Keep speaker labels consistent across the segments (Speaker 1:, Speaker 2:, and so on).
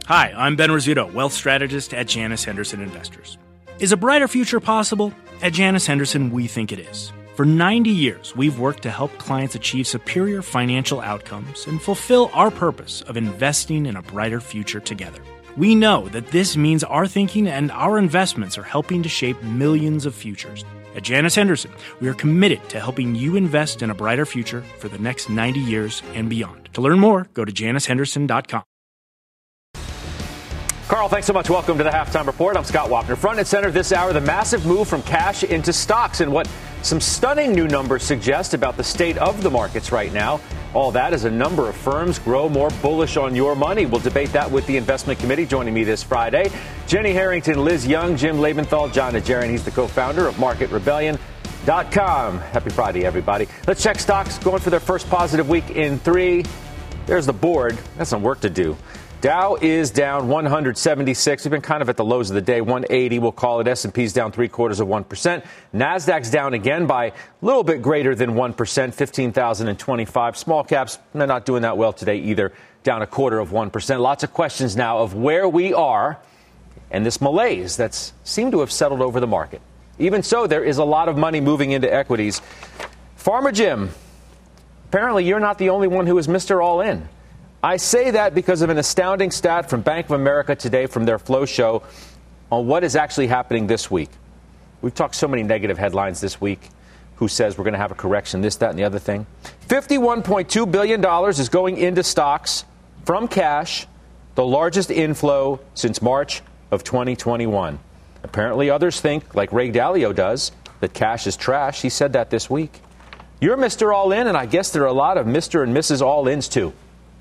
Speaker 1: Hi, I'm Ben Rizzuto, wealth strategist at Janus Henderson Investors. Is a brighter future possible? At Janus Henderson, we think it is. For 90 years, we've worked to help clients achieve superior financial outcomes and fulfill our purpose of investing in a brighter future together. We know that this means our thinking and our investments are helping to shape millions of futures. At Janus Henderson, we are committed to helping you invest in a brighter future for the next 90 years and beyond. To learn more, go to janushenderson.com.
Speaker 2: Carl, thanks so much. Welcome to the Halftime Report. I'm Scott Wapner. Front and center this hour, the massive move from cash into stocks and what some stunning new numbers suggest about the state of the markets right now. All that as a number of firms grow more bullish on your money. We'll debate that with the investment committee. Joining me this Friday, Jenny Harrington, Liz Young, Jim Lebenthal, John Najarian. He's the co-founder of MarketRebellion.com. Happy Friday, everybody. Let's check stocks going for their first positive week in 3. There's the board. That's some work to do. Dow is down 176. We've been kind of at the lows of the day, 180. We'll call it. S&P's down 0.75%. Nasdaq's down again by a little bit greater than 1%, 15,025. Small caps, they're not doing that well today either, down 0.25%. Lots of questions now of where we are and this malaise that's seemed to have settled over the market. Even so, there is a lot of money moving into equities. Farmer Jim, apparently you're not the only one who is Mr. All In. I say that because of an astounding stat from Bank of America today from their Flow Show on what is actually happening this week. We've talked so many negative headlines this week. Who says we're going to have a correction, this, that, and the other thing. $51.2 billion is going into stocks from cash, the largest inflow since March of 2021. Apparently others think, like Ray Dalio does, that cash is trash. He said that this week. You're Mr. All In, and I guess there are a lot of Mr. and Mrs. All Ins, too.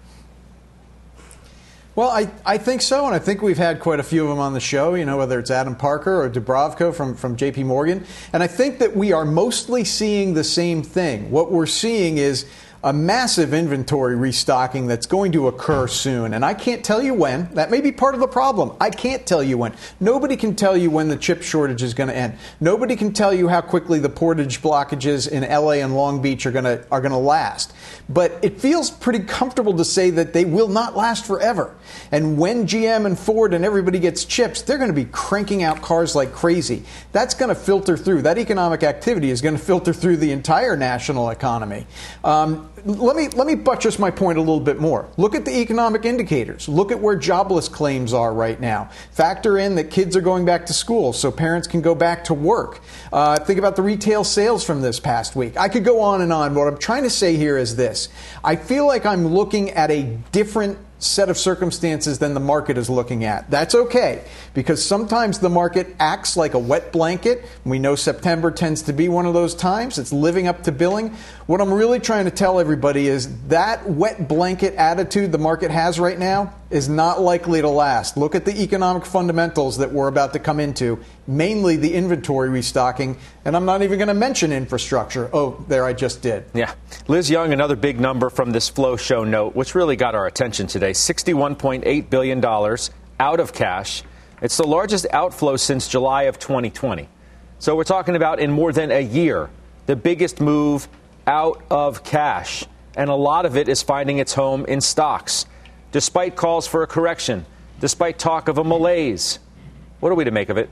Speaker 3: Well, I think so, and I think we've had quite a few of them on the show, you know, whether it's Adam Parker or Dubravko from J.P. Morgan. And I think that we are mostly seeing the same thing. What we're seeing is a massive inventory restocking that's going to occur soon. And I can't tell you when. That may be part of the problem. I can't tell you when. Nobody can tell you when the chip shortage is going to end. Nobody can tell you how quickly the portage blockages in L.A. and Long Beach are going to last. But it feels pretty comfortable to say that they will not last forever. And when GM and Ford and everybody gets chips, they're going to be cranking out cars like crazy. That's going to filter through. That economic activity is going to filter through the entire national economy. Let me buttress my point a little bit more. Look at the economic indicators. Look at where jobless claims are right now. Factor in that kids are going back to school so parents can go back to work. Think about the retail sales from this past week. I could go on and on. What I'm trying to say here is this. I feel like I'm looking at a different set of circumstances than the market is looking at. That's okay, because sometimes the market acts like a wet blanket. We know September tends to be one of those times. It's living up to billing. What I'm really trying to tell everybody is that wet blanket attitude the market has right now is not likely to last. Look at the economic fundamentals that we're about to come into, mainly the inventory restocking, and I'm not even going to mention infrastructure. Oh, there, I just did.
Speaker 2: Yeah. Liz Young, another big number from this Flow Show note, which really got our attention today, $61.8 billion out of cash. It's the largest outflow since July of 2020. So we're talking about in more than a year, the biggest move out of cash. And a lot of it is finding its home in stocks. Despite calls for a correction, despite talk of a malaise. What are we to make of it?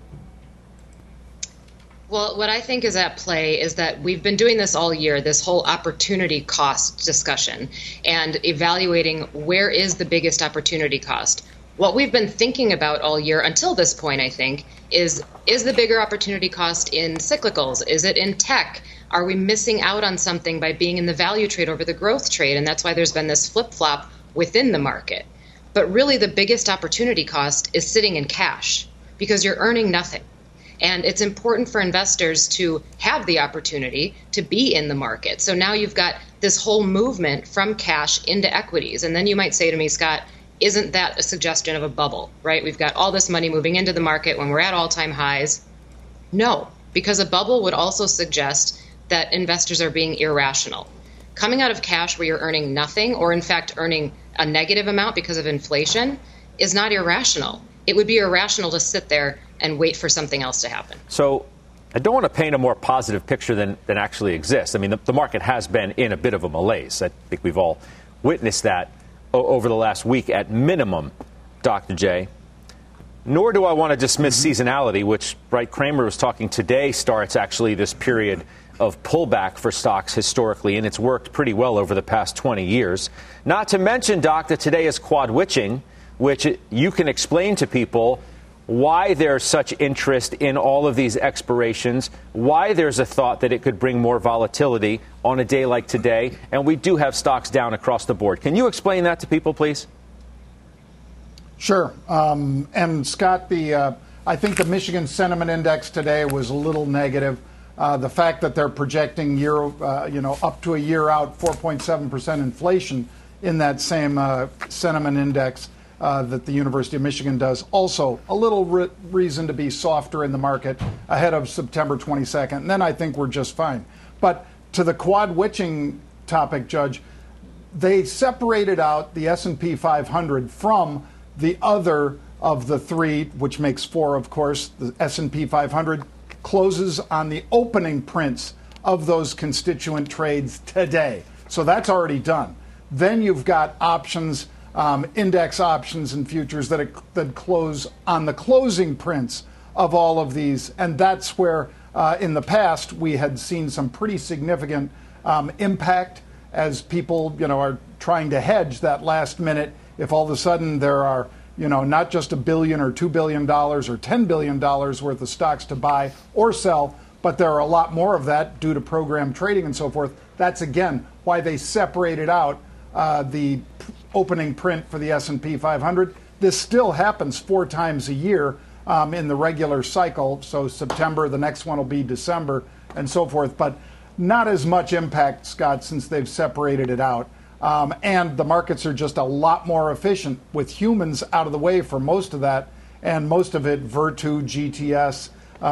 Speaker 4: Well, what I think is at play is that we've been doing this all year, this whole opportunity cost discussion, and evaluating where is the biggest opportunity cost. What we've been thinking about all year until this point, I think, is the bigger opportunity cost in cyclicals? Is it in tech? Are we missing out on something by being in the value trade over the growth trade? And that's why there's been this flip-flop within the market. But really the biggest opportunity cost is sitting in cash because you're earning nothing. And it's important for investors to have the opportunity to be in the market. So now you've got this whole movement from cash into equities. And then you might say to me, Scott, isn't that a suggestion of a bubble, right? We've got all this money moving into the market when we're at all-time highs. No, because a bubble would also suggest that investors are being irrational. Coming out of cash where you're earning nothing, or in fact earning a negative amount because of inflation, is not irrational. It would be irrational to sit there and wait for something else to happen.
Speaker 2: So I don't want to paint a more positive picture than actually exists. I mean, the market has been in a bit of a malaise. I think we've all witnessed that over the last week at minimum. Dr. J, nor do I want to dismiss seasonality, which, right, Cramer was talking today, starts actually this period of pullback for stocks historically, and it's worked pretty well over the past 20 years. Not to mention, Doc, that today is quad witching, which you can explain to people why there's such interest in all of these expirations, why there's a thought that it could bring more volatility on a day like today, and we do have stocks down across the board. Can you explain that to people, please?
Speaker 5: Sure. And Scott, I think the Michigan Sentiment Index today was a little negative. The fact that they're projecting up to a year out 4.7% inflation in that same sentiment index that the University of Michigan does, also a little reason to be softer in the market ahead of September 22nd. And then I think we're just fine. But to the quad witching topic, Judge, they separated out the S&P 500 from the other of the three, which makes four, of course. The S&P 500 closes on the opening prints of those constituent trades today. So that's already done. Then you've got options, index options and futures that close on the closing prints of all of these. And that's where, in the past, we had seen some pretty significant impact as people, are trying to hedge that last minute. If all of a sudden there are, not just $1 billion or $2 billion or $10 billion worth of stocks to buy or sell, but there are a lot more of that due to program trading and so forth. That's, again, why they separated out the opening print for the S&P 500. This still happens 4 times a year in the regular cycle. So September, the next one will be December, and so forth. But not as much impact, Scott, since they've separated it out. And the markets are just a lot more efficient with humans out of the way for most of that, and most of it Virtu, GTS,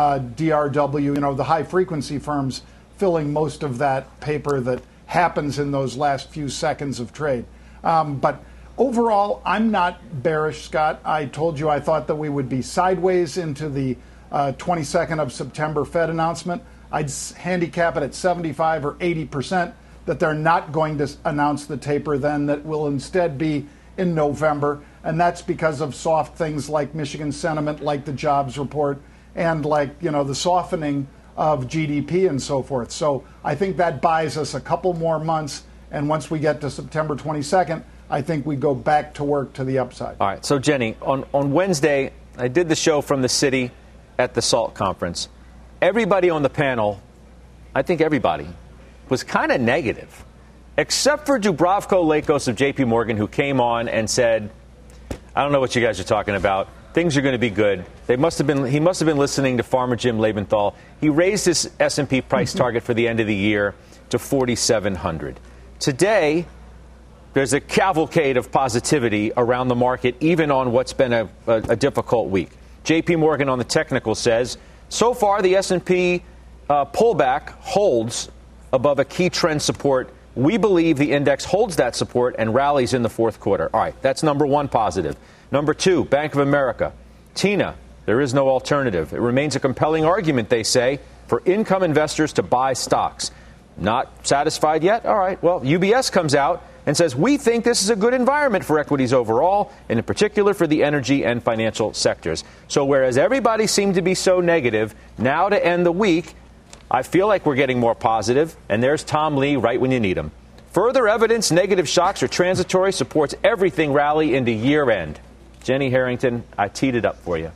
Speaker 5: DRW, the high-frequency firms filling most of that paper that happens in those last few seconds of trade. But overall, I'm not bearish, Scott. I told you I thought that we would be sideways into the 22nd of September Fed announcement. I'd handicap it at 75 or 80%. That they're not going to announce the taper then, that will instead be in November. And that's because of soft things like Michigan sentiment, like the jobs report, and like, the softening of GDP and so forth. So I think that buys us a couple more months. And once we get to September 22nd, I think we go back to work to the upside.
Speaker 2: All right. So, Jenny, on Wednesday, I did the show from the city at the SALT conference. Everybody on the panel, I think everybody, was kind of negative, except for Dubravko Lakos of J.P. Morgan, who came on and said, I don't know what you guys are talking about. Things are going to be good. He must have been listening to Farmer Jim Lebenthal. He raised his S&P price target for the end of the year to 4,700. Today, there's a cavalcade of positivity around the market, even on what's been a difficult week. J.P. Morgan on the technical says, so far the S&P pullback holds above a key trend support. We believe the index holds that support and rallies in the fourth quarter. All right, that's number one positive. Number two, Bank of America. Tina, there is no alternative. It remains a compelling argument, they say, for income investors to buy stocks. Not satisfied yet? All right, well, UBS comes out and says, we think this is a good environment for equities overall, and in particular for the energy and financial sectors. So whereas everybody seemed to be so negative, now to end the week, I feel like we're getting more positive, and there's Tom Lee right when you need him. Further evidence negative shocks are transitory, supports everything rally into year end. Jenny Harrington, I teed it up for you.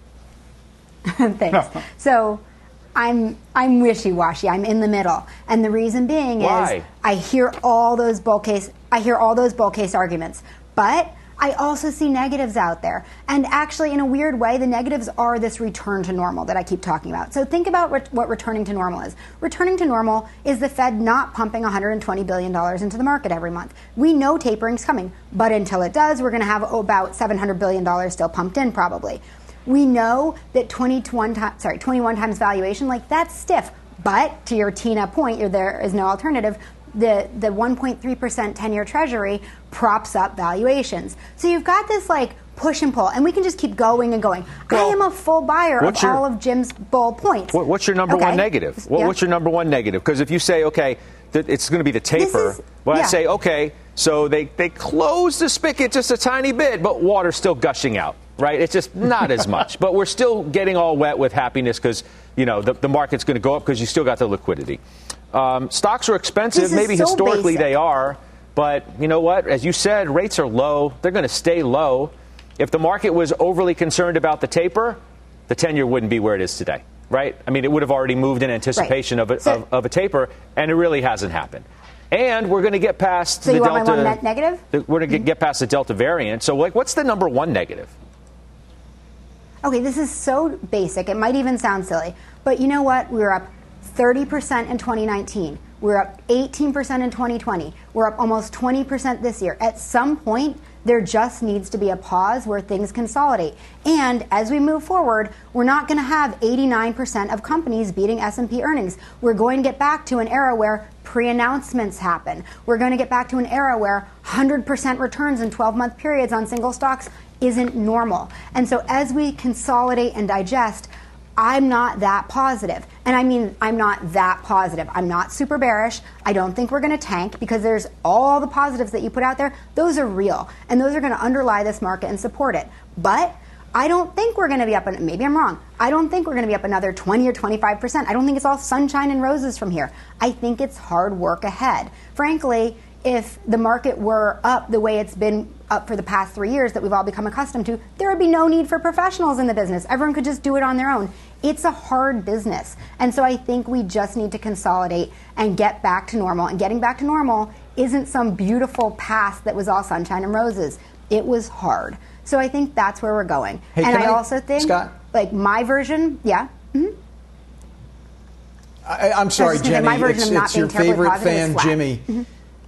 Speaker 6: Thanks. So I'm wishy-washy. I'm in the middle, and the reason being is I hear all those bull case arguments, but I also see negatives out there. And actually, in a weird way, the negatives are this return to normal that I keep talking about. So think about what returning to normal is. Returning to normal is the Fed not pumping $120 billion into the market every month. We know tapering's coming, but until it does, we're going to have about $700 billion still pumped in probably. We know that 21 times valuation, that's stiff. But to your Tina point, there is no alternative. The 1.3% 10-year Treasury props up valuations. So you've got this push and pull, and we can just keep going and going. Well, I am a full buyer of all of Jim's bull points.
Speaker 2: What's your number one negative? What's your number one negative? Because if you say, okay, it's going to be the taper, I say, okay, So they closed the spigot just a tiny bit, but water's still gushing out, right? It's just not as much. But we're still getting all wet with happiness because, the market's going to go up because you still got the liquidity. Stocks are expensive. Maybe so historically basic. They are. But you know what? As you said, rates are low. They're going to stay low. If the market was overly concerned about the taper, the 10-year wouldn't be where it is today, right? I mean, it would have already moved in anticipation of a taper, and it really hasn't happened. And we're going to get past the Delta. So you want my one net negative? We're going to get past the Delta variant. So, what's the number one negative?
Speaker 6: Okay, this is so basic. It might even sound silly. But you know what? We were up 30% in 2019. We're up 18% in 2020. We're up almost 20% this year. At some point, there just needs to be a pause where things consolidate. And as we move forward, we're not going to have 89% of companies beating S&P earnings. We're going to get back to an era where pre-announcements happen. We're going to get back to an era where 100% returns in 12-month periods on single stocks isn't normal. And so as we consolidate and digest, I'm not that positive. And I mean, I'm not that positive. I'm not super bearish. I don't think we're going to tank because there's all the positives that you put out there. Those are real. And those are going to underlie this market and support it. But I don't think we're going to be up, maybe I'm wrong. I don't think we're going to be up another 20 or 25%. I don't think it's all sunshine and roses from here. I think it's hard work ahead. Frankly, if the market were up the way it's been up for the past 3 years that we've all become accustomed to, there would be no need for professionals in the business. Everyone could just do it on their own. It's a hard business. And so I think we just need to consolidate and get back to normal. And getting back to normal isn't some beautiful past that was all sunshine and roses. It was hard. So I think that's where we're going.
Speaker 3: Hey,
Speaker 6: and I also think,
Speaker 3: Scott?
Speaker 6: like my version, yeah. Mm-hmm.
Speaker 3: I'm sorry, Jenny. It's your favorite fan, Jimmy. Mm-hmm.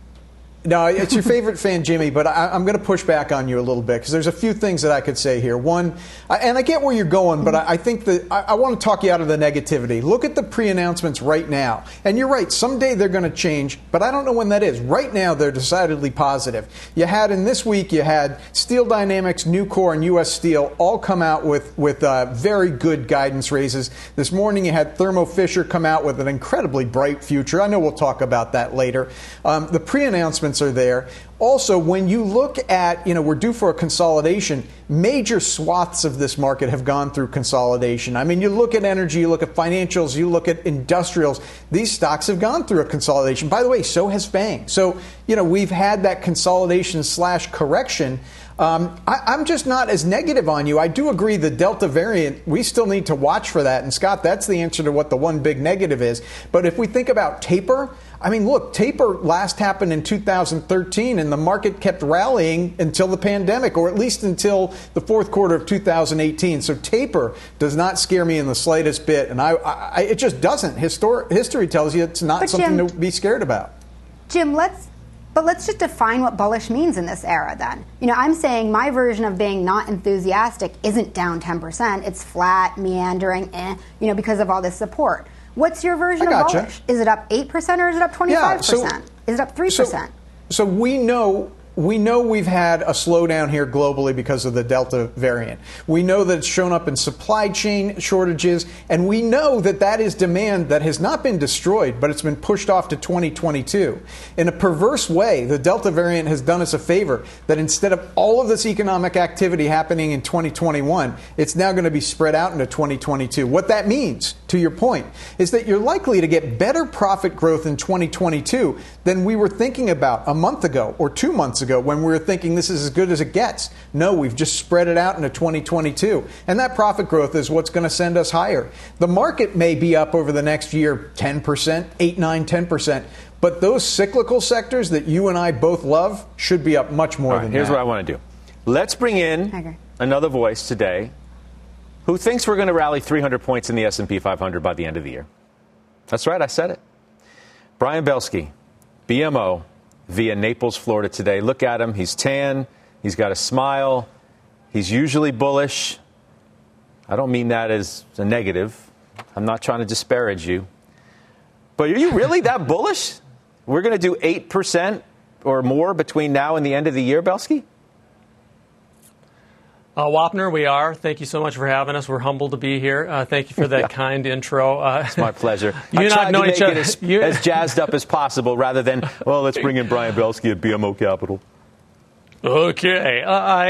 Speaker 3: No, it's your favorite fan, Jimmy, but I'm going to push back on you a little bit because there's a few things that I could say here. One, and I get where you're going, but I think that I want to talk you out of the negativity. Look at the pre-announcements right now. And you're right, someday they're going to change, but I don't know when that is. Right now, they're decidedly positive. In this week, you had Steel Dynamics, Nucor, and U.S. Steel all come out with very good guidance raises. This morning, you had Thermo Fisher come out with an incredibly bright future. I know we'll talk about that later. The pre-announcements are there. Also, when you look at, we're due for a consolidation, major swaths of this market have gone through consolidation. I mean, you look at energy, you look at financials, you look at industrials. These stocks have gone through a consolidation. By the way, so has FANG. So, we've had that consolidation / correction. I'm just not as negative on you. I do agree the Delta variant, we still need to watch for that. And Scott, that's the answer to what the one big negative is. But if we think about taper, I mean, look, taper last happened in 2013 and the market kept rallying until the pandemic, or at least until the fourth quarter of 2018. So taper does not scare me in the slightest bit. And it just doesn't. History tells you it's not something to be scared about.
Speaker 6: Jim, let's just define what bullish means in this era then. I'm saying my version of being not enthusiastic isn't down 10%. It's flat, meandering, because of all this support. What's your version of bullish? Is it up 8% or is it up 25%? Yeah, is it up 3%?
Speaker 3: So we know we've had a slowdown here globally because of the Delta variant. We know that it's shown up in supply chain shortages, and we know that is demand that has not been destroyed, but it's been pushed off to 2022. In a perverse way, the Delta variant has done us a favor that instead of all of this economic activity happening in 2021, it's now going to be spread out into 2022. What that means, to your point, is that you're likely to get better profit growth in 2022 than we were thinking about a month ago or 2 months ago when we were thinking this is as good as it gets. No, we've just spread it out into 2022. And that profit growth is what's going to send us higher. The market may be up over the next year 10%, 8, 9, 10%. But those cyclical sectors that you and I both love should be up much more than that.
Speaker 2: Here's what I want to do. Let's bring in another voice today who thinks we're going to rally 300 points in the S&P 500 by the end of the year. That's right, I said it. Brian Belsky, BMO, via Naples, Florida today. Look at him. He's tan. He's got a smile. He's usually bullish. I don't mean that as a negative. I'm not trying to disparage you. But are you really that bullish? We're going to do 8% or more between now and the end of the year, Belsky?
Speaker 7: Wapner, we are. Thank you so much for having us. We're humbled to be here. Thank you for that kind intro.
Speaker 2: It's my pleasure.
Speaker 7: You and I have known each other
Speaker 2: as jazzed up as possible, rather than, well, let's bring in Brian Belsky at BMO Capital.
Speaker 7: Okay.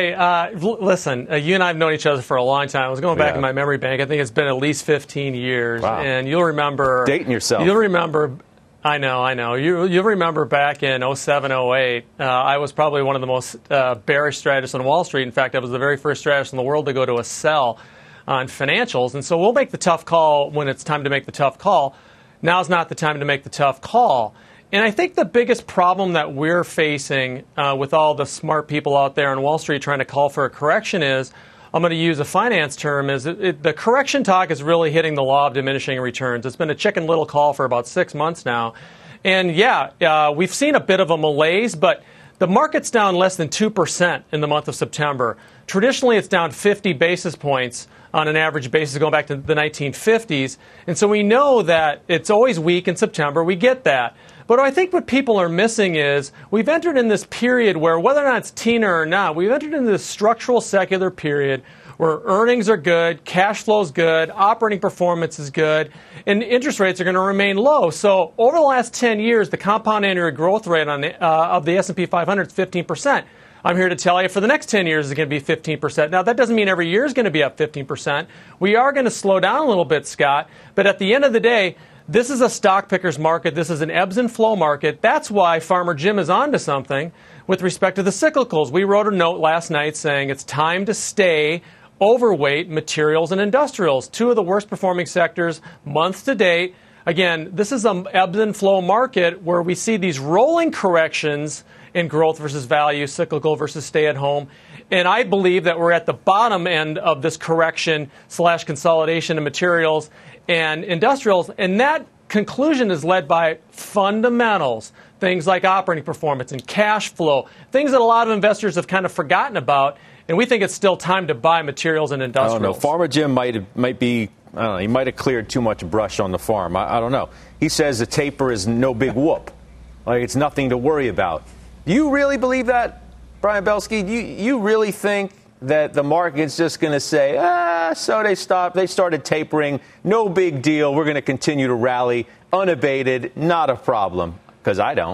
Speaker 7: Listen, you and I have known each other for a long time. I was going back in my memory bank. I think it's been at least 15 years.
Speaker 2: Wow.
Speaker 7: And you'll remember.
Speaker 2: Dating yourself.
Speaker 7: You'll remember. I know. You'll remember back in 07, 08, I was probably one of the most bearish strategists on Wall Street. In fact, I was the very first strategist in the world to go to a sell on financials. And so we'll make the tough call when it's time to make the tough call. Now's not the time to make the tough call. And I think the biggest problem that we're facing with all the smart people out there on Wall Street trying to call for a correction is, I'm going to use a finance term, is the correction talk is really hitting the law of diminishing returns. It's been a Chicken Little call for about 6 months now. And we've seen a bit of a malaise, but the market's down less than 2% in the month of September. Traditionally, it's down 50 basis points on an average basis going back to the 1950s. And so we know that it's always weak in September. We get that. But I think what people are missing is we've entered in this period where, whether or not it's TINA or not, we've entered into this structural secular period where earnings are good, cash flow is good, operating performance is good, and interest rates are going to remain low. So over the last 10 years, the compound annual growth rate of the S&P 500 is 15%. I'm here to tell you for the next 10 years it's going to be 15%. Now, that doesn't mean every year is going to be up 15%. We are going to slow down a little bit, Scott. But at the end of the day, this is a stock picker's market. This is an ebbs and flow market. That's why Farmer Jim is onto something with respect to the cyclicals. We wrote a note last night saying it's time to stay overweight materials and industrials, two of the worst performing sectors month to date. Again, this is an ebbs and flow market where we see these rolling corrections in growth versus value, cyclical versus stay at home. And I believe that we're at the bottom end of this correction / consolidation in materials and industrials. And that conclusion is led by fundamentals, things like operating performance and cash flow, things that a lot of investors have kind of forgotten about. And we think it's still time to buy materials and industrials.
Speaker 2: I don't know. Farmer Jim might be, I don't know, he might have cleared too much brush on the farm. I don't know. He says the taper is no big whoop. Like, it's nothing to worry about. Do you really believe that, Brian Belsky? Do you really think that the market's just going to say, so they started tapering, no big deal, we're going to continue to rally, unabated, not a problem? Because I don't.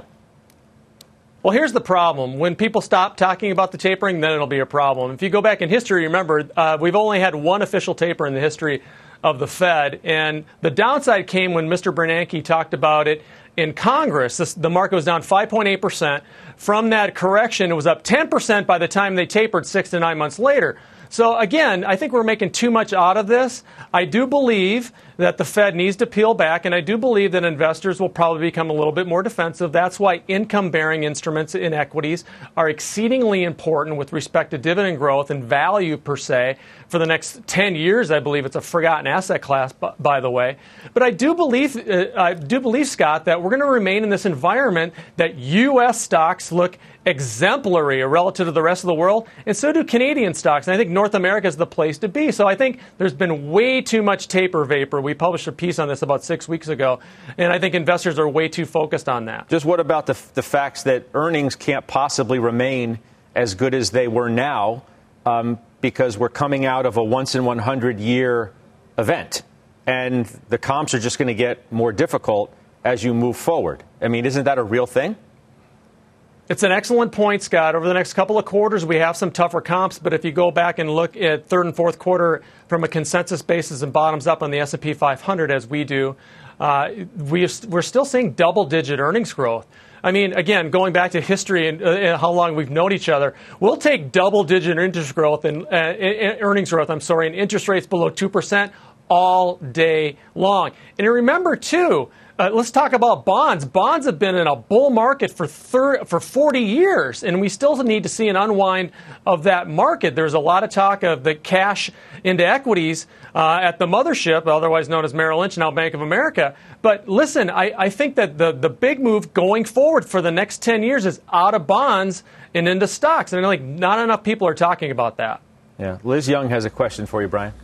Speaker 7: Well, here's the problem. When people stop talking about the tapering, then it'll be a problem. If you go back in history, remember, we've only had one official taper in the history of the Fed, and the downside came when Mr. Bernanke talked about it in Congress. The market was down 5.8%. From that correction, it was up 10% by the time they tapered 6 to 9 months later. So, again, I think we're making too much out of this. I do believe that the Fed needs to peel back, and I do believe that investors will probably become a little bit more defensive. That's why income-bearing instruments in equities are exceedingly important with respect to dividend growth and value per se. For the next 10 years, I believe it's a forgotten asset class, by the way. But I do believe, Scott, that we're going to remain in this environment that U.S. stocks look exemplary relative to the rest of the world, and so do Canadian stocks. And I think North America is the place to be. So I think there's been way too much taper vapor. We published a piece on this about 6 weeks ago, and I think investors are way too focused on that.
Speaker 2: Just what about the facts that earnings can't possibly remain as good as they were now because we're coming out of a once-in-100-year event, and the comps are just going to get more difficult as you move forward? I mean, isn't that a real thing?
Speaker 7: It's an excellent point, Scott. Over the next couple of quarters, we have some tougher comps, but if you go back and look at third and fourth quarter from a consensus basis and bottoms up on the S&P 500, as we do, we're still seeing double-digit earnings growth. I mean, again, going back to history and how long we've known each other, we'll take double-digit interest growth and earnings growth, and interest rates below 2% all day long. And remember, too, let's talk about bonds. Bonds have been in a bull market for 40 years, and we still need to see an unwind of that market. There's a lot of talk of the cash into equities at the mothership, otherwise known as Merrill Lynch, now Bank of America. But listen, I think that the big move going forward for the next 10 years is out of bonds and into stocks. And like not enough people are talking about that.
Speaker 2: Yeah. Liz Young has a question for you, Brian.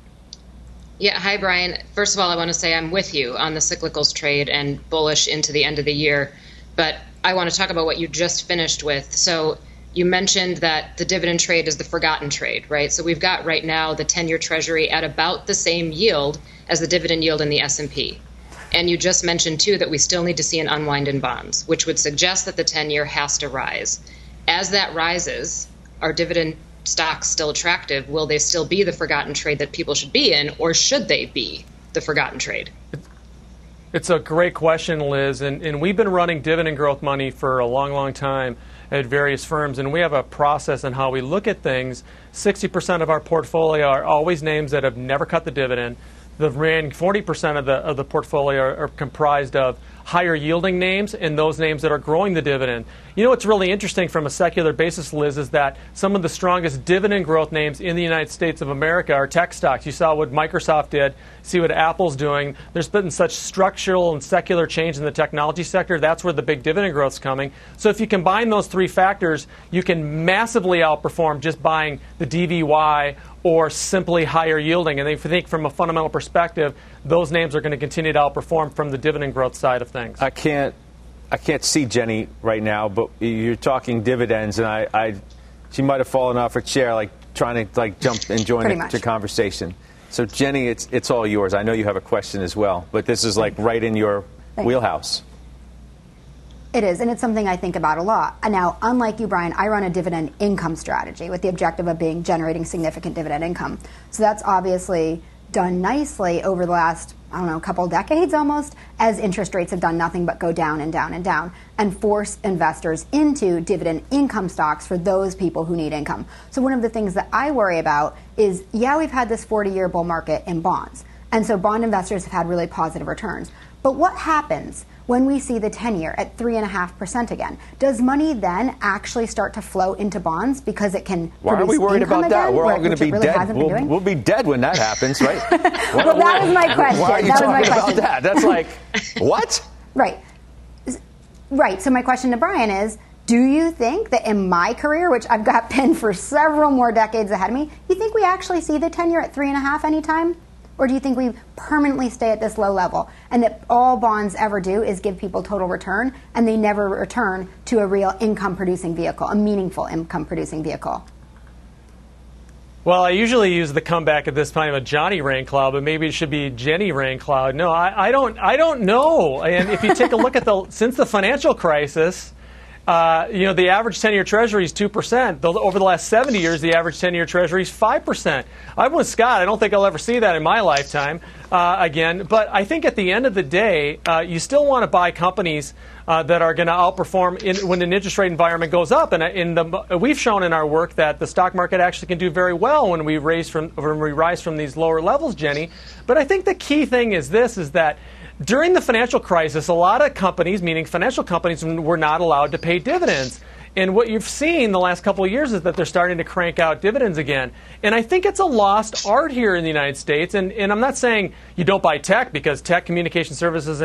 Speaker 4: Yeah. Hi, Brian. First of all, I want to say I'm with you on the cyclicals trade and bullish into the end of the year. But I want to talk about what you just finished with. So You mentioned that the dividend trade is the forgotten trade, right? So we've got right now the 10-year Treasury at about the same yield as the dividend yield in the S&P. And you just mentioned, too, that we still need to see an unwind in bonds, which would suggest that the 10-year has to rise. As that rises, are dividend stocks still attractive? Will they still be the forgotten trade that people should be in, or should they be the forgotten trade?
Speaker 7: It's a great question, Liz, and we've been running dividend growth money for a long, long time at various firms, and we have a process in how we look at things. 60% of our portfolio are always names that have never cut the dividend. The remaining 40% of the portfolio are comprised of higher yielding names and those names that are growing the dividend. You know what's really interesting from a secular basis, Liz, is that some of the strongest dividend growth names in the United States of America are tech stocks. You saw what Microsoft did, see what Apple's doing. There's been such structural and secular change in the technology sector. That's where the big dividend growth's coming. So if you combine those three factors, you can massively outperform just buying the DVY or simply higher yielding. And if you think from a fundamental perspective, those names are going to continue to outperform from the dividend growth side of things.
Speaker 2: I can't see Jenny right now, but you're talking dividends, and she might have fallen off her chair, like trying to jump and join the conversation. So Jenny, it's all yours. I know you have a question as well, but this is right in your wheelhouse.
Speaker 6: It is, and it's something I think about a lot. Now, unlike you, Brian, I run a dividend income strategy with the objective of generating significant dividend income. So that's obviously done nicely over the last, couple decades almost, as interest rates have done nothing but go down and down and down, and force investors into dividend income stocks for those people who need income. So one of the things that I worry about is, we've had this 40-year bull market in bonds, and so bond investors have had really positive returns. But what happens when we see the 10-year at 3.5% again? Does money then actually start to flow into bonds because it can
Speaker 2: Why are we worried about that? We're all going to be dead. We'll be dead when that happens, right?
Speaker 6: Well, that was my question.
Speaker 2: Why are you talking about that? That's like, what?
Speaker 6: Right. So my question to Brian is, do you think that in my career, which I've got pinned for several more decades ahead of me, you think we actually see the 10-year at 3.5 anytime? Or do you think we permanently stay at this low level and that all bonds ever do is give people total return and they never return to a real income-producing vehicle, a meaningful income-producing vehicle?
Speaker 7: Well, I usually use the comeback at this time of Johnny Raincloud, but maybe it should be Jenny Raincloud. No, I don't know. And if you take a look at since the financial crisis, the average 10-year Treasury is 2%. Over the last 70 years, the average 10-year Treasury is 5%. I'm with Scott. I don't think I'll ever see that in my lifetime again. But I think at the end of the day, you still want to buy companies that are going to outperform when an interest rate environment goes up. And we've shown in our work that the stock market actually can do very well when we rise from these lower levels, Jenny. But I think the key thing is that during the financial crisis, a lot of companies, meaning financial companies, were not allowed to pay dividends. And what you've seen the last couple of years is that they're starting to crank out dividends again. And I think it's a lost art here in the United States. And I'm not saying you don't buy tech, because tech, communication services,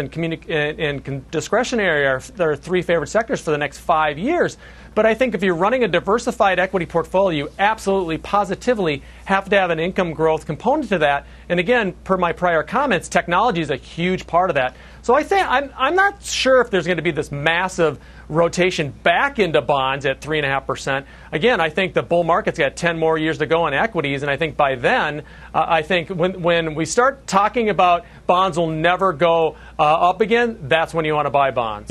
Speaker 7: and discretionary are three favorite sectors for the next 5 years. But I think if you're running a diversified equity portfolio, you absolutely, positively have to have an income growth component to that. And again, per my prior comments, technology is a huge part of that. So I think I'm not sure if there's going to be this massive rotation back into bonds at 3.5%. Again, I think the bull market's got 10 more years to go in equities, and I think by then, I think when we start talking about bonds will never go up again, that's when you want to buy bonds.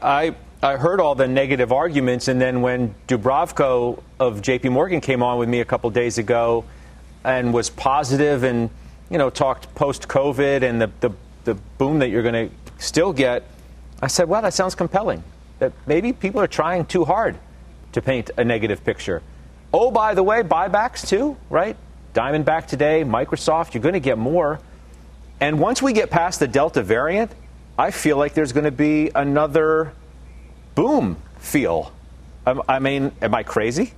Speaker 2: I heard all the negative arguments, and then when Dubravko of J.P. Morgan came on with me a couple days ago and was positive and, talked post-COVID and the boom that you're going to still get, I said, well, that sounds compelling. That maybe people are trying too hard to paint a negative picture. Oh, by the way, buybacks too, right? Diamondback today, Microsoft, you're going to get more. And once we get past the Delta variant, I feel like there's going to be another boom feel. Am I crazy?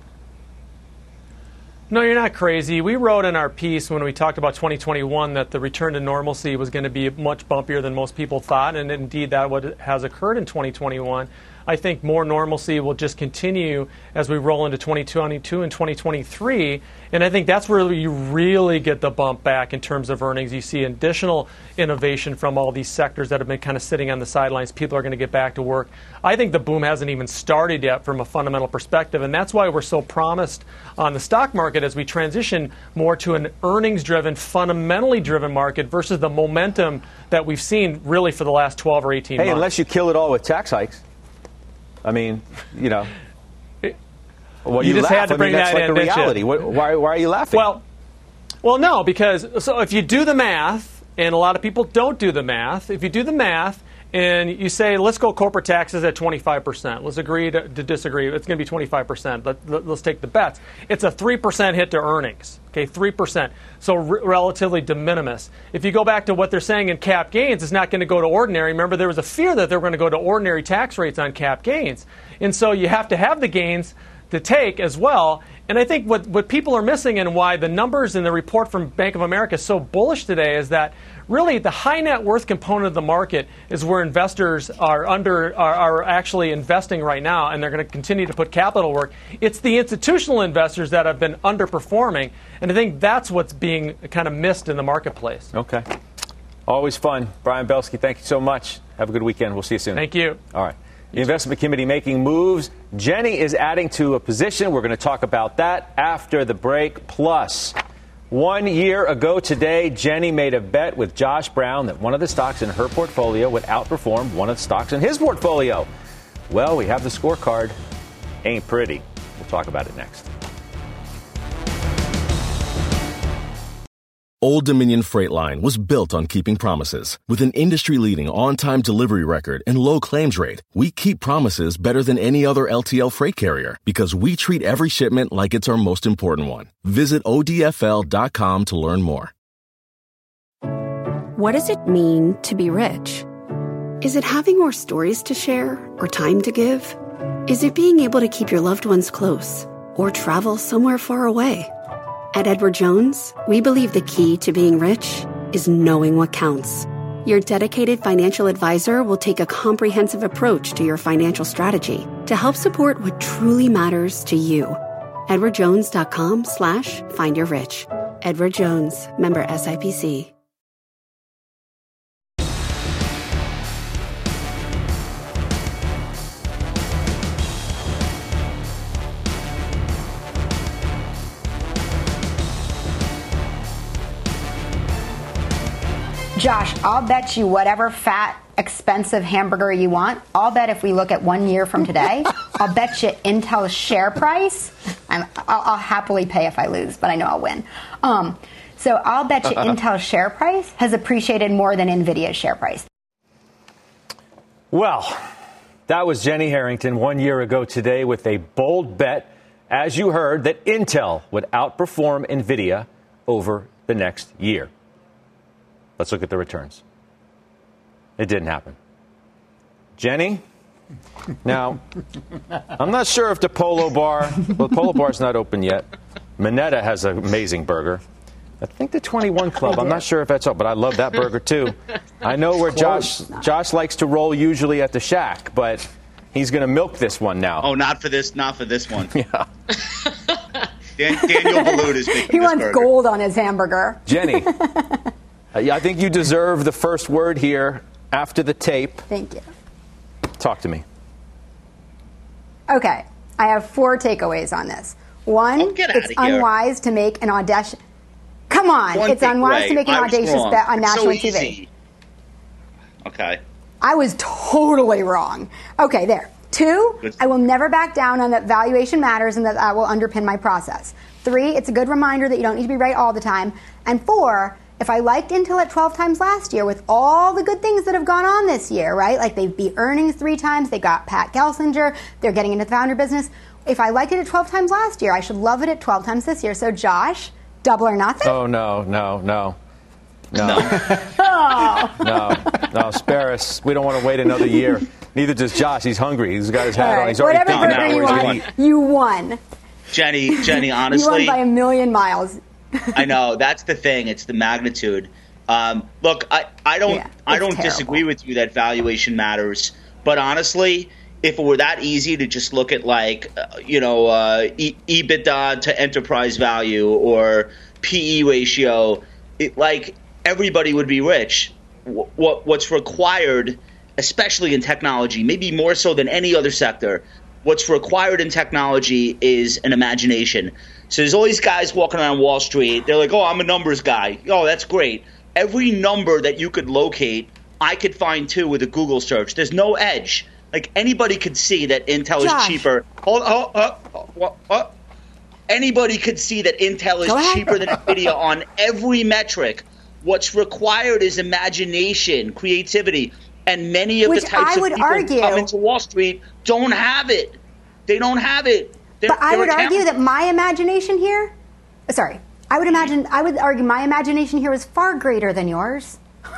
Speaker 7: No, you're not crazy. We wrote in our piece when we talked about 2021 that the return to normalcy was going to be much bumpier than most people thought, and indeed that has occurred in 2021. I think more normalcy will just continue as we roll into 2022 and 2023. And I think that's where you really get the bump back in terms of earnings. You see additional innovation from all these sectors that have been kind of sitting on the sidelines. People are going to get back to work. I think the boom hasn't even started yet from a fundamental perspective, and that's why we're so promised on the stock market as we transition more to an earnings-driven, fundamentally driven market versus the momentum that we've seen really for the last 12 or 18 months.
Speaker 2: Hey, unless you kill it all with tax hikes. I mean, well,
Speaker 7: you just had to bring
Speaker 2: that's
Speaker 7: that
Speaker 2: like
Speaker 7: in,
Speaker 2: the reality. Why are you laughing?
Speaker 7: Well, no, because if you do the math, and a lot of people don't do the math, if you do the math and you say, let's go corporate taxes at 25%, let's agree to disagree, it's going to be 25%, let's take the bets. It's a 3% hit to earnings, okay, 3%, so relatively de minimis. If you go back to what they're saying in cap gains, it's not going to go to ordinary. Remember, there was a fear that they were going to go to ordinary tax rates on cap gains. And so you have to have the gains to take as well. And I think what people are missing and why the numbers in the report from Bank of America is so bullish today is that really the high net worth component of the market is where investors are actually investing right now, and they're going to continue to put capital work. It's the institutional investors that have been underperforming, and I think that's what's being kind of missed in the marketplace.
Speaker 2: Okay. Always fun. Brian Belsky, thank you so much. Have a good weekend. We'll see you soon.
Speaker 7: Thank you.
Speaker 2: All right. The investment committee making moves. Jenny is adding to a position. We're going to talk about that after the break. Plus, 1 year ago today, Jenny made a bet with Josh Brown that one of the stocks in her portfolio would outperform one of the stocks in his portfolio. Well, we have the scorecard. Ain't pretty. We'll talk about it next.
Speaker 8: Old Dominion Freight Line was built on keeping promises. With an industry-leading on-time delivery record and low claims rate, we keep promises better than any other LTL freight carrier because we treat every shipment like it's our most important one. Visit odfl.com to learn more.
Speaker 9: What does it mean to be rich? Is it having more stories to share or time to give? Is it being able to keep your loved ones close or travel somewhere far away? At Edward Jones, we believe the key to being rich is knowing what counts. Your dedicated financial advisor will take a comprehensive approach to your financial strategy to help support what truly matters to you. EdwardJones.com/findyourrich. Edward Jones, member SIPC.
Speaker 6: Josh, I'll bet you whatever fat, expensive hamburger you want, I'll bet if we look at 1 year from today, I'll bet you Intel's share price, I'll happily pay if I lose, but I know I'll win. So I'll bet you Intel's share price has appreciated more than NVIDIA's share price.
Speaker 2: Well, that was Jenny Harrington 1 year ago today with a bold bet, as you heard, that Intel would outperform NVIDIA over the next year. Let's look at the returns. It didn't happen. Jenny? Now, I'm not sure if the Polo Bar, well, the Polo Bar's not open yet. Minetta has an amazing burger. I think the 21 Club, I'm not sure if that's up, but I love that burger too. I know where Josh likes to roll usually at the Shack, but he's going to milk this one now.
Speaker 10: Oh, not for this one.
Speaker 2: Yeah.
Speaker 10: Daniel Boulud is making
Speaker 6: He wants
Speaker 10: burger.
Speaker 6: gold on his hamburger.
Speaker 2: Jenny, I think you deserve the first word here after the tape.
Speaker 6: Thank you.
Speaker 2: Talk to me.
Speaker 6: Okay, I have 4 takeaways on this. One, it's unwise to make an audacious... Come on, it's unwise to make an audacious bet on national TV.
Speaker 10: Okay.
Speaker 6: I was totally wrong. Okay, there. 2, I will never back down on that valuation matters and that will underpin my process. 3, it's a good reminder that you don't need to be right all the time. And 4, if I liked Intel at 12 times last year with all the good things that have gone on this year, right? Like they beat earnings 3 times, they got Pat Gelsinger, they're getting into the founder business. If I liked it at 12 times last year, I should love it at 12 times this year. So Josh, double or nothing?
Speaker 2: Oh, no. No, spare us. We don't want to wait another year. Neither does Josh. He's hungry. He's got his hat on. He's already thinking about where he's going to eat.
Speaker 6: You won.
Speaker 10: Jenny, honestly.
Speaker 6: You won by a million miles.
Speaker 10: I know. That's the thing. It's the magnitude. Look, I don't
Speaker 6: terrible.
Speaker 10: disagree with you that valuation matters. But honestly, if it were that easy to just look at EBITDA to enterprise value or PE ratio, everybody would be rich. What's required, especially in technology, maybe more so than any other sector, what's required in technology is an imagination. So there's all these guys walking around Wall Street. They're like, oh, I'm a numbers guy. Oh, that's great. Every number that you could locate, I could find too with a Google search. There's no edge. Anybody could see that Intel is cheaper. Anybody could see that Intel is cheaper than NVIDIA on every metric. What's required is imagination, creativity. And many of the types of people who come into Wall Street don't have it. They don't have it.
Speaker 6: But I would argue that my imagination here – sorry. I would argue my imagination here was far greater than yours.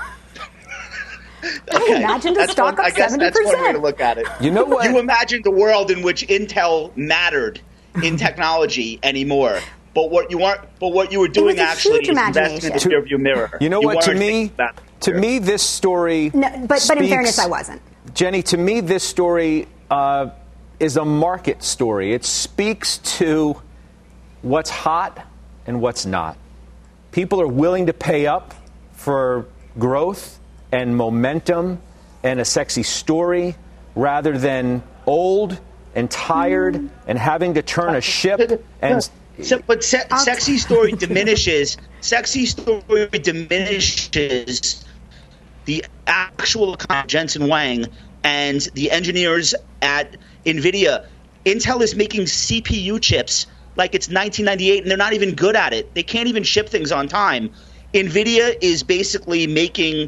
Speaker 10: Okay.
Speaker 6: I imagined a stock up 70%.
Speaker 10: I guess that's one way to look at it.
Speaker 3: You know what?
Speaker 10: You imagined a world in which Intel mattered in technology anymore. But what you were doing actually is investing in the rearview mirror.
Speaker 11: You know what? To me, this story.
Speaker 6: No, but in fairness, I wasn't.
Speaker 11: Jenny, to me, this story is a market story. It speaks to what's hot and what's not. People are willing to pay up for growth and momentum and a sexy story rather than old and tired and having to turn a ship and.
Speaker 10: Sexy story diminishes. Sexy story diminishes the actual Jensen Huang and the engineers at NVIDIA. Intel is making CPU chips like it's 1998, and they're not even good at it. They can't even ship things on time. NVIDIA is basically making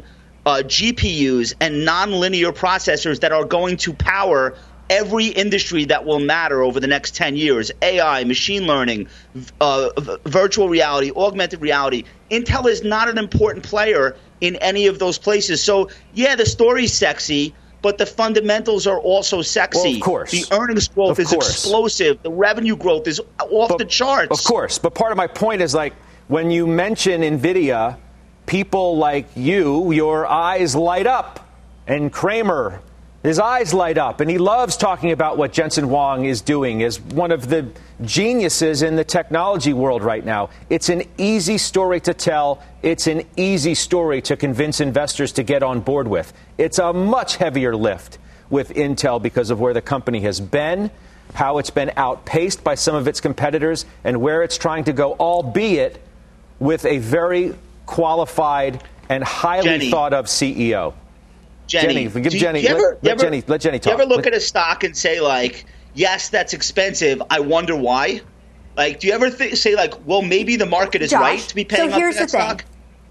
Speaker 10: GPUs and nonlinear processors that are going to power every industry that will matter over the next 10 years, AI, machine learning, virtual reality, augmented reality. Intel is not an important player in any of those places. So, yeah, the story's sexy, but the fundamentals are also sexy.
Speaker 11: Well, of course.
Speaker 10: The earnings growth is explosive. The revenue growth is off the charts.
Speaker 11: Of course. But part of my point is, when you mention NVIDIA, people like you, your eyes light up. And Cramer, his eyes light up, and he loves talking about what Jensen Huang is doing as one of the geniuses in the technology world right now. It's an easy story to tell. It's an easy story to convince investors to get on board with. It's a much heavier lift with Intel because of where the company has been, how it's been outpaced by some of its competitors, and where it's trying to go, albeit with a very qualified and highly thought of CEO.
Speaker 10: Jenny,
Speaker 11: let Jenny talk.
Speaker 10: Do you ever look at a stock and say, yes, that's expensive. I wonder why? Do you ever say, well, maybe the market is right to be paying up for that stock?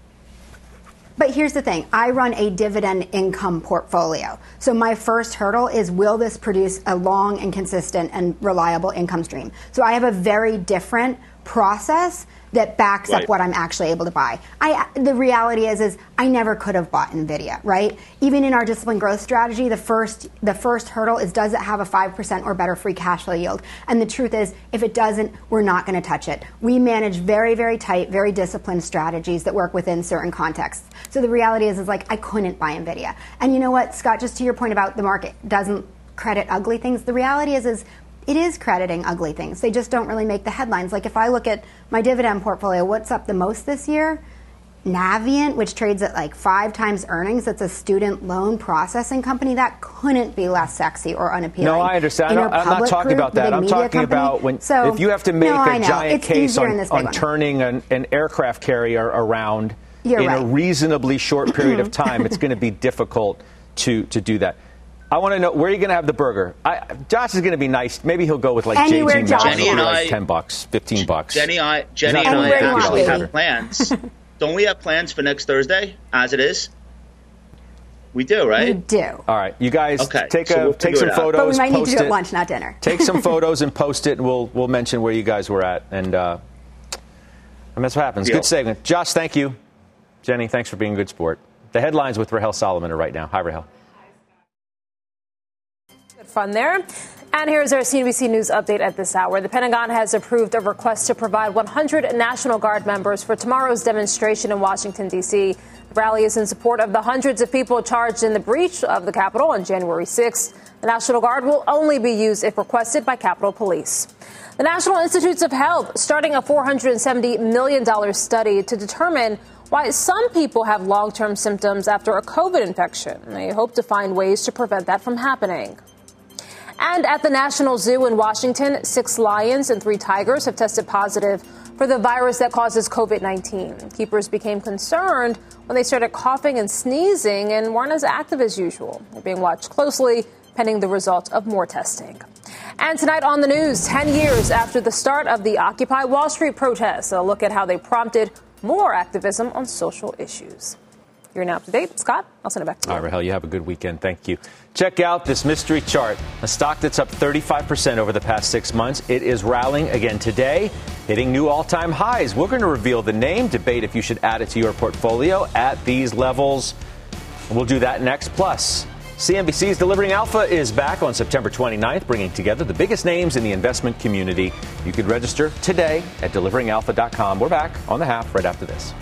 Speaker 6: But here's the thing. I run a dividend income portfolio. So my first hurdle is, will this produce a long and consistent and reliable income stream? So I have a very different process that backs up what I'm actually able to buy. The reality is I never could have bought NVIDIA, right? Even in our disciplined growth strategy, the first hurdle is, does it have a 5% or better free cash flow yield? And the truth is, if it doesn't, we're not going to touch it. We manage very, very tight, very disciplined strategies that work within certain contexts. So the reality is I couldn't buy NVIDIA. And you know what, Scott, just to your point about the market doesn't credit ugly things, the reality is it is crediting ugly things. They just don't really make the headlines. If I look at my dividend portfolio, what's up the most this year? Navient, which trades at 5 times earnings. It's a student loan processing company. That couldn't be less sexy or unappealing.
Speaker 11: No, I understand. I'm not talking about that. I'm talking about if you have to make a giant case on turning an aircraft carrier around a reasonably short period of time, it's going to be difficult to do that. I want to know, where are you going to have the burger? Josh is going to be nice. Maybe he'll go with
Speaker 6: Anywhere,
Speaker 11: JG Mel's, $10, $15.
Speaker 10: Jenny and I actually have plans. Don't we have plans for next Thursday, as it is? We do, right?
Speaker 6: We do.
Speaker 11: All right, you guys take some photos.
Speaker 6: But we might need to do it at lunch, not dinner.
Speaker 11: Take some photos and post it, and we'll mention where you guys were at. And that's what happens. Deal. Good segment. Josh, thank you. Jenny, thanks for being a good sport. The headlines with Rahel Solomon are right now. Hi, Rahel.
Speaker 12: Good fun there. And here's our CNBC News update at this hour. The Pentagon has approved a request to provide 100 National Guard members for tomorrow's demonstration in Washington, D.C. The rally is in support of the hundreds of people charged in the breach of the Capitol on January 6th. The National Guard will only be used if requested by Capitol Police. The National Institutes of Health starting a $470 million study to determine why some people have long-term symptoms after a COVID infection. They hope to find ways to prevent that from happening. And at the National Zoo in Washington, 6 lions and 3 tigers have tested positive for the virus that causes COVID-19. Keepers became concerned when they started coughing and sneezing and weren't as active as usual. They're being watched closely, pending the results of more testing. And tonight on the news, 10 years after the start of the Occupy Wall Street protests, a look at how they prompted more activism on social issues. You're now up to date. Scott, I'll send it back to you.
Speaker 11: All right, Rahel, you have a good weekend. Thank you. Check out this mystery chart. A stock that's up 35% over the past 6 months. It is rallying again today, hitting new all-time highs. We're going to reveal the name, debate if you should add it to your portfolio at these levels. We'll do that next. Plus, CNBC's Delivering Alpha is back on September 29th, bringing together the biggest names in the investment community. You could register today at deliveringalpha.com. We're back on The Half right after this.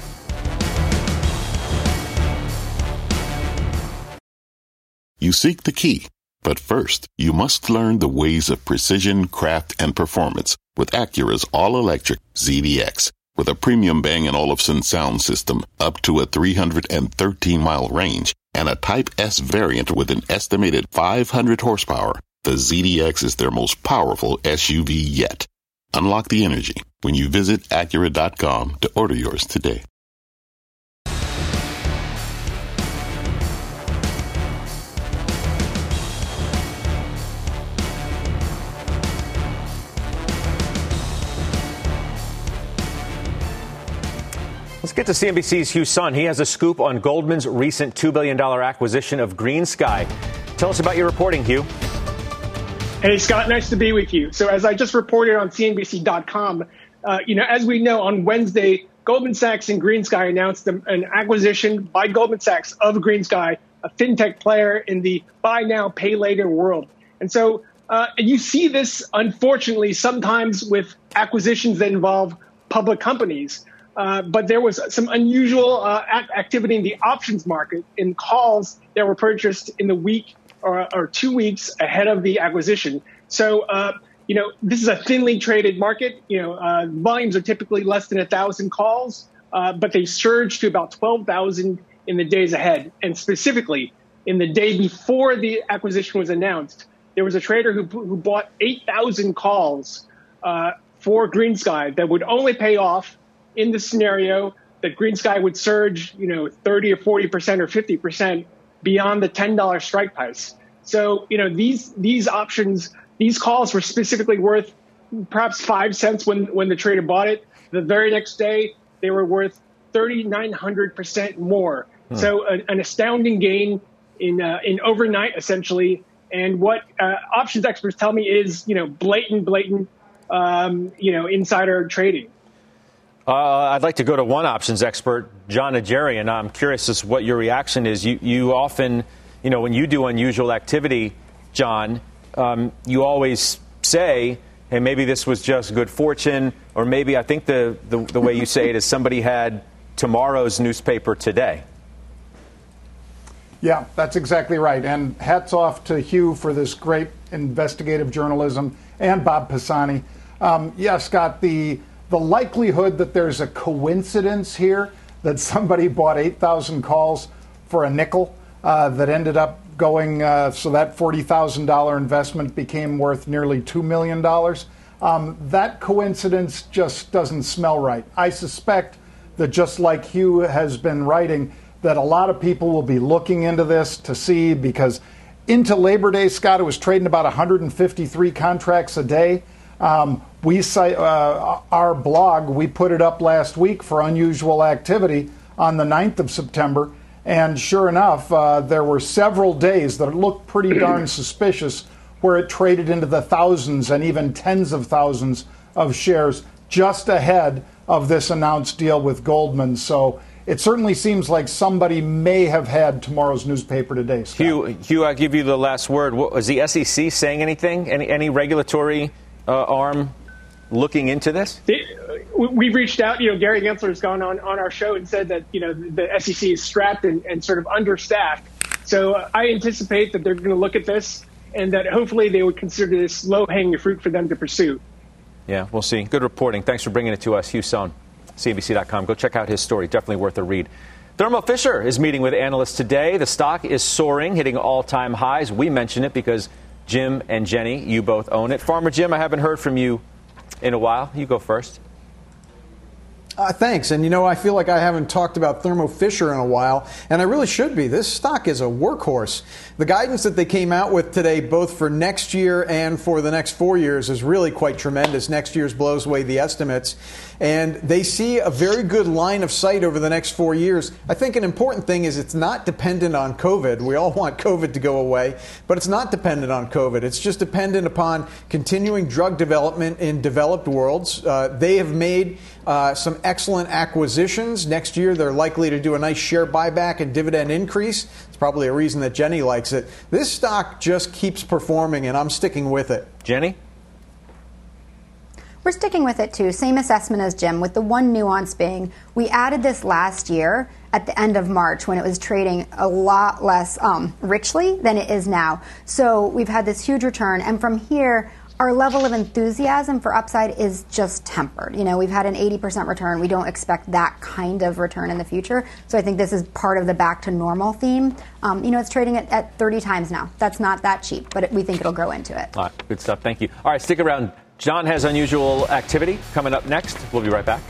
Speaker 13: You seek the key, but first, you must learn the ways of precision, craft, and performance with Acura's all-electric ZDX. With a premium Bang & Olufsen sound system up to a 313-mile range and a Type S variant with an estimated 500 horsepower, the ZDX is their most powerful SUV yet. Unlock the energy when you visit Acura.com to order yours today.
Speaker 11: Let's get to CNBC's Hugh Sun. He has a scoop on Goldman's recent $2 billion acquisition of GreenSky. Tell us about your reporting, Hugh.
Speaker 14: Hey, Scott, nice to be with you. So as I just reported on CNBC.com, as we know, on Wednesday, Goldman Sachs and GreenSky announced an acquisition by Goldman Sachs of GreenSky, a fintech player in the buy now, pay later world. And so you see this, unfortunately, sometimes with acquisitions that involve public companies. But there was some unusual activity in the options market in calls that were purchased in the week or 2 weeks ahead of the acquisition. So, this is a thinly traded market. Volumes are typically less than 1,000 calls, but they surged to about 12,000 in the days ahead. And specifically, in the day before the acquisition was announced, there was a trader who bought 8,000 calls for GreenSky that would only pay off in the scenario that GreenSky would surge, 30 or 40% or 50% beyond the $10 strike price. So, these options, these calls were specifically worth perhaps 5 cents when the trader bought it. The very next day, they were worth 3,900% more. So an astounding gain in overnight, essentially. And what options experts tell me is, blatant, insider trading.
Speaker 11: I'd like to go to one options expert, Jon Najarian. I'm curious as to what your reaction is. You often, when you do unusual activity, John, you always say, hey, maybe this was just good fortune, or maybe I think the way you say it is somebody had tomorrow's newspaper today.
Speaker 5: Yeah, that's exactly right. And hats off to Hugh for this great investigative journalism and Bob Pisani. Scott, the likelihood that there's a coincidence here that somebody bought 8,000 calls for a nickel that ended up going so that $40,000 investment became worth nearly $2 million. That coincidence just doesn't smell right. I suspect that just like Hugh has been writing, that a lot of people will be looking into this to see, because into Labor Day, Scott, it was trading about 153 contracts a day. We cite our blog, we put it up last week for unusual activity on the 9th of September. And sure enough, there were several days that looked pretty darn suspicious where it traded into the thousands and even tens of thousands of shares just ahead of this announced deal with Goldman. So it certainly seems like somebody may have had tomorrow's newspaper today, Scott.
Speaker 11: Hugh, I'll give you the last word. Was the SEC saying anything? Any regulatory arm looking into this?
Speaker 14: We've reached out. Gary Gensler's gone on our show and said that, the SEC is strapped and sort of understaffed. So I anticipate that they're going to look at this and that hopefully they would consider this low-hanging fruit for them to pursue.
Speaker 11: Yeah, we'll see. Good reporting. Thanks for bringing it to us, Hugh Sohn, CNBC.com. Go check out his story. Definitely worth a read. Thermo Fisher is meeting with analysts today. The stock is soaring, hitting all-time highs. We mention it because Jim and Jenny, you both own it. Farmer Jim, I haven't heard from you in a while. You go first.
Speaker 3: Thanks. And, I feel like I haven't talked about Thermo Fisher in a while, and I really should be. This stock is a workhorse. The guidance that they came out with today, both for next year and for the next 4 years, is really quite tremendous. Next year's blows away the estimates. And they see a very good line of sight over the next 4 years. I think an important thing is it's not dependent on COVID. We all want COVID to go away, but it's not dependent on COVID. It's just dependent upon continuing drug development in developed worlds. They have made some excellent acquisitions. Next year, they're likely to do a nice share buyback and dividend increase. It's probably a reason that Jenny likes it. This stock just keeps performing, and I'm sticking with it.
Speaker 11: Jenny?
Speaker 6: We're sticking with it, too. Same assessment as Jim, with the one nuance being we added this last year at the end of March when it was trading a lot less richly than it is now. So we've had this huge return. And from here, our level of enthusiasm for upside is just tempered. We've had an 80% return. We don't expect that kind of return in the future. So I think this is part of the back to normal theme. It's trading at 30 times now. That's not that cheap, but we think it'll grow into it.
Speaker 11: All right, good stuff. Thank you. All right, stick around. John has unusual activity coming up next. We'll be right back.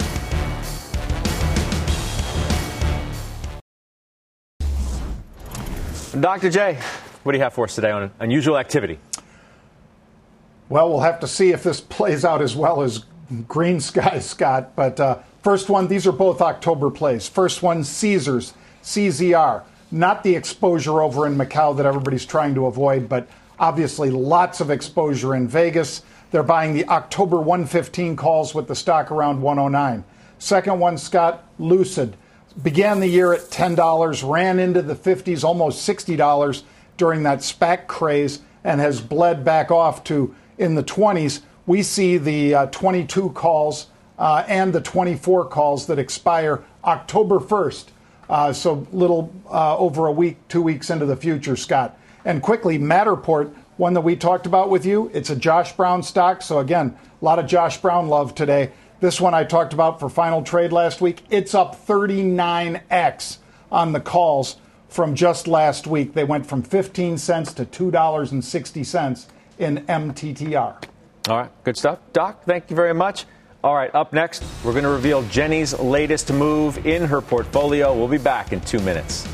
Speaker 11: Dr. J, what do you have for us today on unusual activity?
Speaker 5: Well, we'll have to see if this plays out as well as Green Sky, Scott. But first one, these are both October plays. First one, Caesars, CZR. Not the exposure over in Macau that everybody's trying to avoid, but obviously lots of exposure in Vegas. They're buying the October 115 calls with the stock around 109. Second one, Scott, Lucid. Began the year at $10, ran into the 50s, almost $60 during that SPAC craze, and has bled back off to in the 20s. We see the 22 calls and the 24 calls that expire October 1st. So little over a week, 2 weeks into the future, Scott. And quickly, Matterport, one that we talked about with you. It's a Josh Brown stock. So again, a lot of Josh Brown love today. This one I talked about for final trade last week. It's up 39x on the calls from just last week. They went from 15 cents to $2.60 in MTTR.
Speaker 11: All right, good stuff. Doc, thank you very much. All right, up next, we're going to reveal Jenny's latest move in her portfolio. We'll be back in 2 minutes.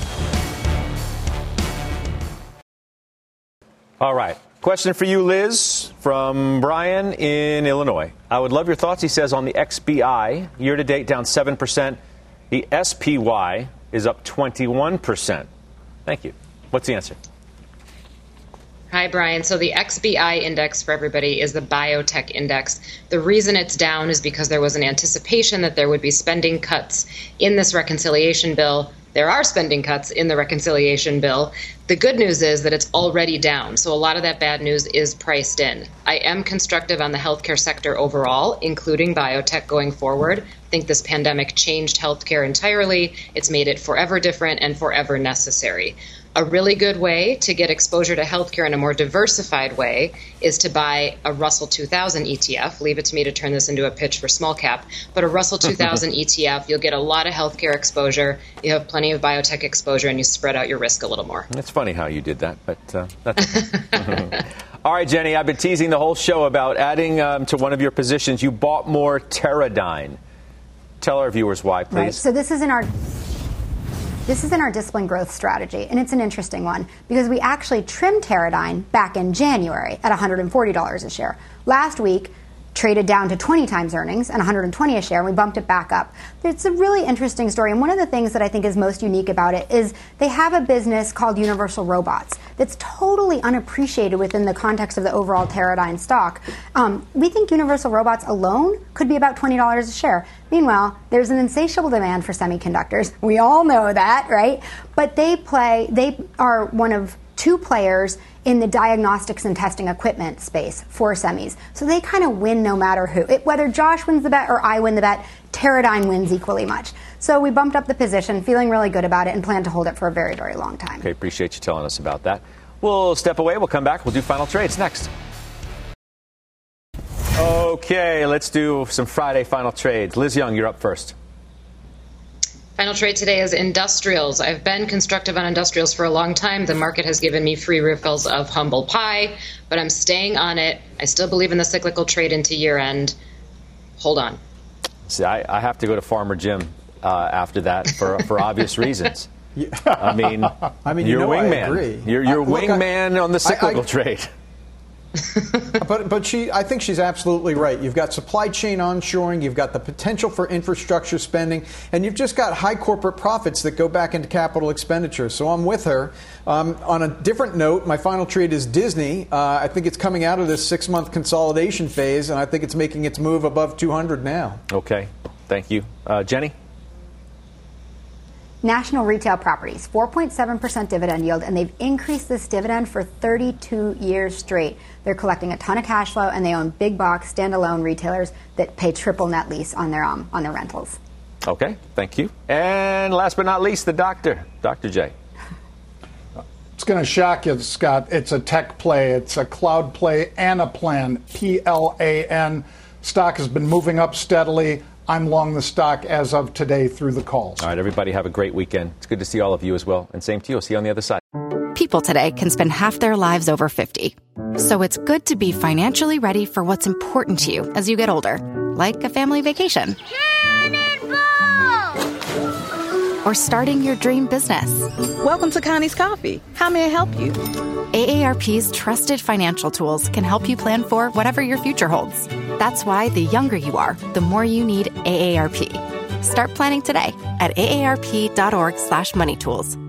Speaker 11: All right. Question for you, Liz, from Brian in Illinois. I would love your thoughts, he says, on the XBI. Year-to-date down 7%. The SPY is up 21%. Thank you. What's the answer?
Speaker 4: Hi, Brian. So the XBI index for everybody is the biotech index. The reason it's down is because there was an anticipation that there would be spending cuts in this reconciliation bill. There are spending cuts in the reconciliation bill. The good news is that it's already down, so a lot of that bad news is priced in. I am constructive on the healthcare sector overall, including biotech going forward. I think this pandemic changed healthcare entirely. It's made it forever different and forever necessary. A really good way to get exposure to healthcare in a more diversified way is to buy a Russell 2000 ETF. Leave it to me to turn this into a pitch for small cap. But a Russell 2000 ETF, you'll get a lot of healthcare exposure. You have plenty of biotech exposure, and you spread out your risk a little more.
Speaker 11: It's funny how you did that, but that's All right, Jenny, I've been teasing the whole show about adding to one of your positions. You bought more Teradyne. Tell our viewers why, please.
Speaker 6: Right. So this is in our disciplined growth strategy, and it's an interesting one because we actually trimmed Teradyne back in January at $140 a share. Last week, traded down to 20 times earnings and 120 a share, and we bumped it back up. It's a really interesting story, and one of the things that I think is most unique about it is they have a business called Universal Robots that's totally unappreciated within the context of the overall Teradyne stock. We think Universal Robots alone could be about $20 a share. Meanwhile, there's an insatiable demand for semiconductors. We all know that, right? But they are one of two players in the diagnostics and testing equipment space for semis. So they kind of win no matter who. Whether Josh wins the bet or I win the bet, Teradyne wins equally much. So we bumped up the position, feeling really good about it, and plan to hold it for a very, very long time.
Speaker 11: Okay, appreciate you telling us about that. We'll step away. We'll come back. We'll do final trades next. Okay, let's do some Friday final trades. Liz Young, you're up first.
Speaker 4: Final trade today is industrials. I've been constructive on industrials for a long time. The market has given me free refills of humble pie, but I'm staying on it. I still believe in the cyclical trade into year end. Hold on.
Speaker 11: See, I have to go to Farmer Jim after that for obvious reasons. I mean, you're wingman. You're wingman on the cyclical trade.
Speaker 3: But I think she's absolutely right. You've got supply chain onshoring, you've got the potential for infrastructure spending, and you've just got high corporate profits that go back into capital expenditure. So I'm with her. On a different note, my final trade is Disney. I think it's coming out of this 6-month consolidation phase, and I think it's making its move above 200 now.
Speaker 11: Okay. Thank you. Jenny?
Speaker 6: National Retail Properties, 4.7% dividend yield, and they've increased this dividend for 32 years straight. They're collecting a ton of cash flow, and they own big box, standalone retailers that pay triple net lease on their rentals.
Speaker 11: Okay, thank you. And last but not least, the doctor, Dr. J.
Speaker 5: It's going to shock you, Scott. It's a tech play. It's a cloud play and a plan, PLAN. Stock has been moving up steadily. I'm long the stock as of today through the calls.
Speaker 11: All right, everybody have a great weekend. It's good to see all of you as well. And same to you. I'll see you on the other side.
Speaker 15: People today can spend half their lives over 50. So it's good to be financially ready for what's important to you as you get older, like a family vacation. Or starting your dream business.
Speaker 16: Welcome to Connie's Coffee. How may I help you?
Speaker 15: AARP's trusted financial tools can help you plan for whatever your future holds. That's why the younger you are, the more you need AARP. Start planning today at aarp.org/moneytools.